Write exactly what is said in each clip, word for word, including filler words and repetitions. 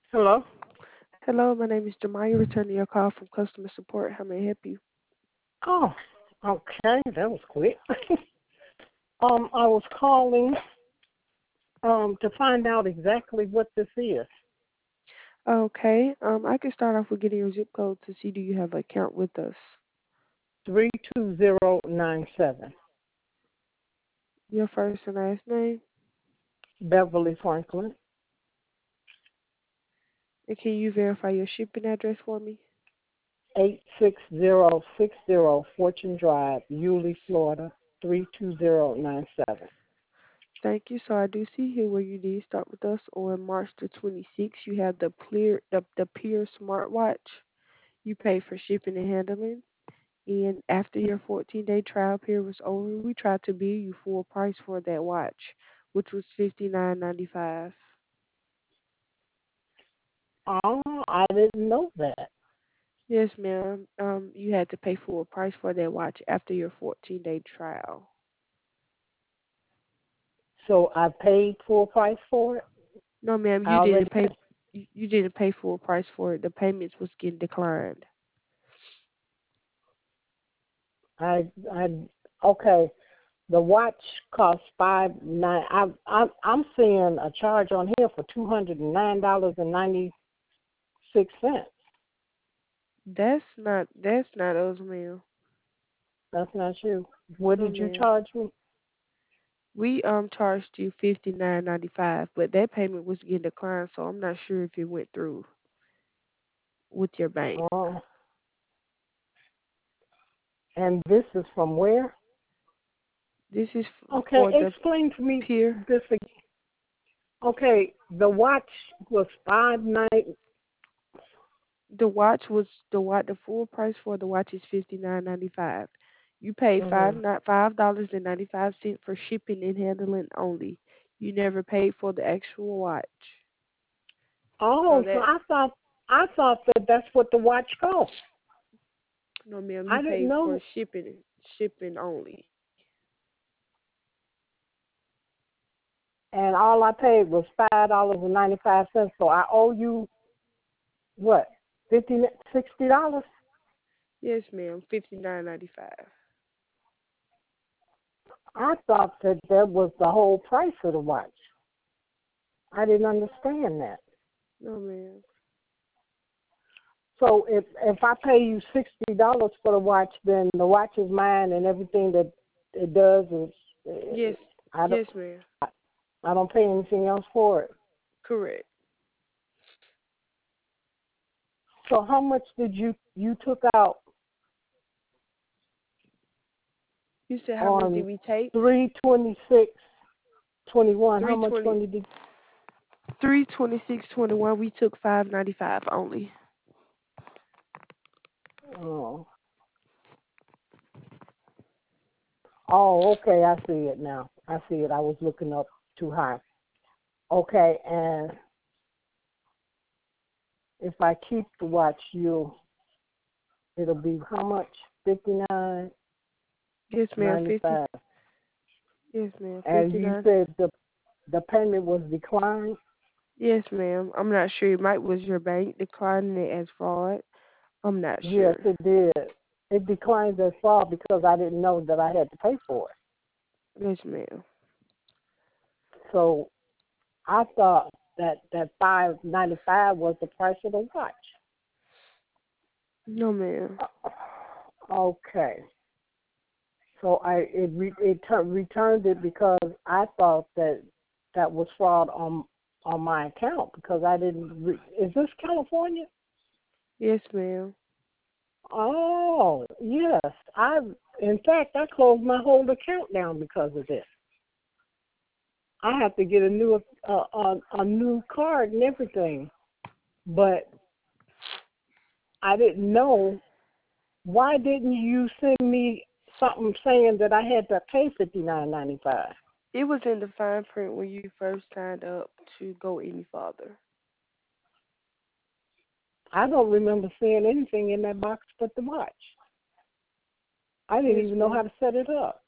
Hello. Hello, my name is Jemiah, returning your call from customer support. How may I help you? Oh, okay, that was quick. um, I was calling um to find out exactly what this is. Okay, um, I can start off with getting your zip code to see do you have an account with us. Three two zero nine seven, Your first and last name, Beverly Franklin, and can you verify your shipping address for me? eight six zero six zero Fortune Drive, Yulee, Florida three two zero nine seven. Thank you. So I do see here where you did start with us on March the twenty-sixth. You have the Clear, the, the Peer smartwatch. You pay for shipping and handling. And after your fourteen-day trial period was over, we tried to bill you full price for that watch, which was fifty-nine ninety-five. Oh, I didn't know that. Yes, ma'am. Um, you had to pay full price for that watch after your fourteen day trial. So I paid full price for it. No, ma'am, I you already didn't pay. You you didn't pay full price for it. The payments was getting declined. I I okay. The watch costs five nine. I'm I'm I'm seeing a charge on here for two hundred and nine dollars and ninety six cents. That's not. That's not us, ma'am. That's not you. What No, did you ma'am. charge me? We um charged you fifty nine ninety five, but that payment was getting declined, so I'm not sure if it went through with your bank. Oh, and this is from where? This is f- Okay, for the explain to me peer. this again. Okay, the watch was five nine. The watch was the watch. The full price for the watch is fifty nine ninety five. You pay five Mm-hmm. not five dollars and ninety five cent for shipping and handling only. You never paid for the actual watch. So Oh, so that I thought I thought that that's what the watch cost. no ma'am, you I didn't paid for know. shipping shipping only. And all I paid was five dollars and ninety five cents. So I owe you what? Fifty sixty dollars? Yes ma'am, fifty nine ninety five. I thought that that was the whole price of the watch. I didn't understand that. No ma'am. So if if I pay you sixty dollars for the watch, then the watch is mine, and everything that it does is Yes I don't yes ma'am. I don't pay anything else for it. Correct. So how much did you you took out You said how much did on we take? three twenty six twenty one? How Three much twenty money did? three twenty six twenty one. We took five ninety five only. Oh, oh, okay. I see it now. I see it. I was looking up too high. Okay, and if I keep the watch, you it'll be how much? Fifty nine Yes ma'am, ninety fifty five. yes ma'am, And fifty you nine. said the the payment was declined. Yes, ma'am. I'm not sure. It might was your bank declining it as fraud. I'm not Yes, sure. it did. It declined as far because I didn't know that I had to pay for it. Yes, ma'am. So I thought that that five ninety five was the price of the watch. No, ma'am. Okay. So I it re, it tur returned it because I thought that that was fraud on on my account because I didn't. Re, is this California? Yes, ma'am. Oh yes. I in fact I closed my whole account down because of this. I have to get a new uh, a, a new card and everything, but I didn't know. Why didn't you send me something saying that I had to pay fifty nine ninety five? It was in the fine print when you first signed up to go any farther. I don't remember seeing anything in that box but the watch. I didn't Yes, even know how ma'am. to set it up.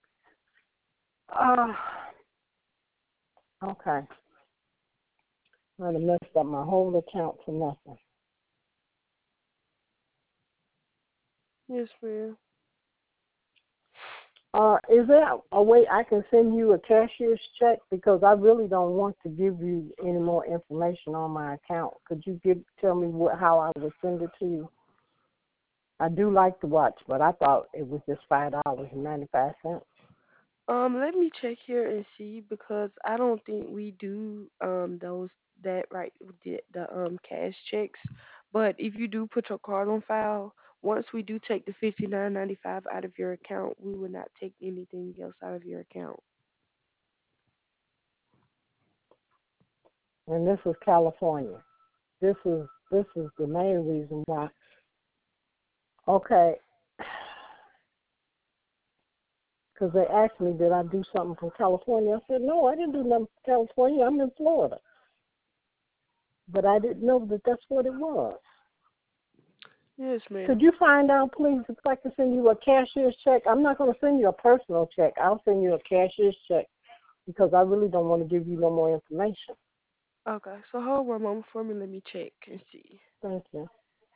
Ah, uh, okay. I'd have messed up my whole account for nothing. Yes, ma'am. Uh, is there a way I can send you a cashier's check, because I really don't want to give you any more information on my account? Could you give tell me what how I would send it to you? I do like the watch, but I thought it was just five dollars and ninety five cents. Um, let me check here and see because I don't think we do um those that right the, the um cash checks. But if you do put your card on file, once we do take the fifty nine ninety five out of your account, we will not take anything else out of your account. And this is California. This is this is the main reason why. Okay, because they asked me, did I do something from California? I said, no, I didn't do nothing from California. I'm in Florida. But I didn't know that that's what it was. Yes, ma'am. Could you find out, please, if I can send you a cashier's check? I'm not going to send you a personal check. I'll send you a cashier's check because I really don't want to give you no more information. Okay, so hold one moment for me. Let me check and see. Thank you.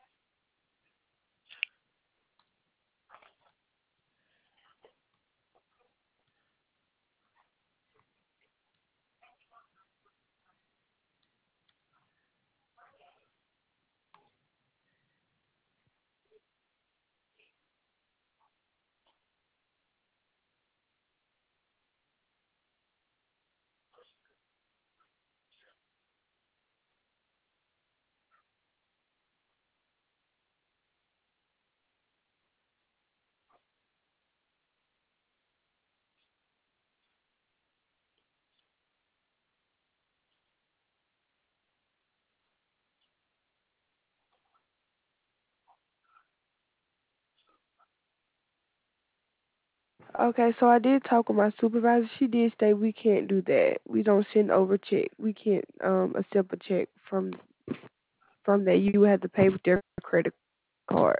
Okay, so I did talk with my supervisor. She did say we can't do that. We don't send over check. We can't um accept a check from from that. You have to pay with their credit card.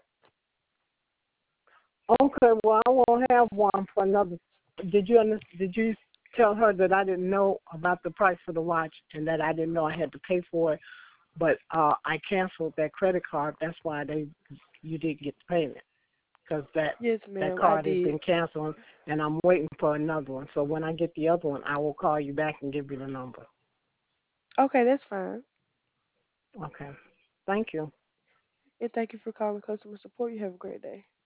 Okay, well, I won't have one for another. Did you under, Did you tell her that I didn't know about the price of the watch and that I didn't know I had to pay for it? But uh, I canceled that credit card. That's why they you didn't get the payment, because that Yes, that ma'am, I card has did. been canceled, and I'm waiting for another one. So when I get the other one, I will call you back and give you the number. Okay, that's fine. Okay. Thank you. And thank you for calling customer support. You have a great day.